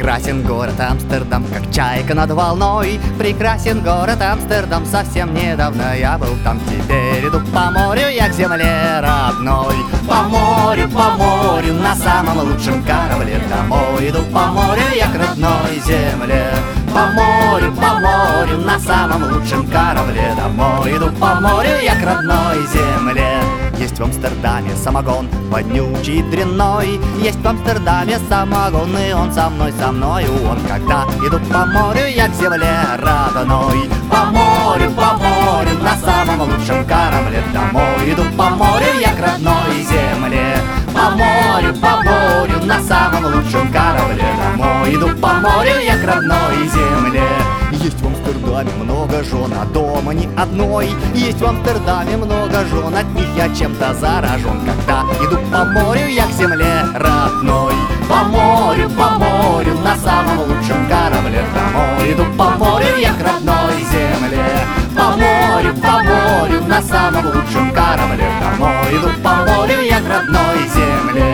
Прекрасен город Амстердам, как чайка над волной. Прекрасен город Амстердам, совсем недавно я был там. Теперь иду по морю, я к земле родной. По морю, на самом лучшем корабле. Домой иду по морю, я к родной земле. По морю, на самом лучшем корабле. Домой иду по морю, я к родной земле. Есть в Амстердаме самогон вонючий и дрянной. Есть в Амстердаме самогон, и он со мною он. Когда иду по морю, я к земле родной. По морю, на самом лучшем корабле. Домой иду по морю, я к родной земле. По морю, на самом лучшем корабле. Домой иду по морю, я к родной земле. Есть в Амстердаме много жен, а дома ни одной. Есть в Амстердаме много жен, от них я чем-то заражен. Когда иду по морю, я к земле родной. По морю, на самом лучшем корабле. Домой иду по морю, я к родной земле. По морю, на самом лучшем корабле. Домой иду по морю, я к родной земле.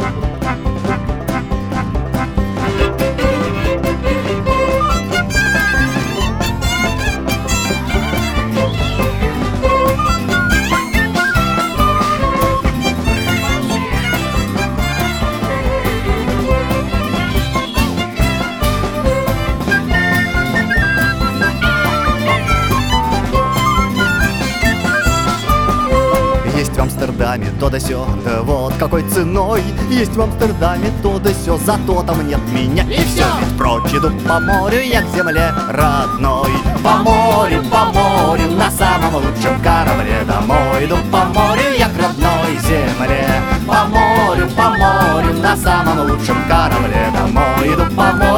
Есть в Амстердаме то да сё, да вот какой ценой. Есть в Амстердаме то да сё, зато там нет меня. И всё, ведь прочь иду по морю, я к земле родной. По морю, на самом лучшем корабле. Домой иду по морю, я к родной земле. По морю, на самом лучшем корабле. Домой иду по морю.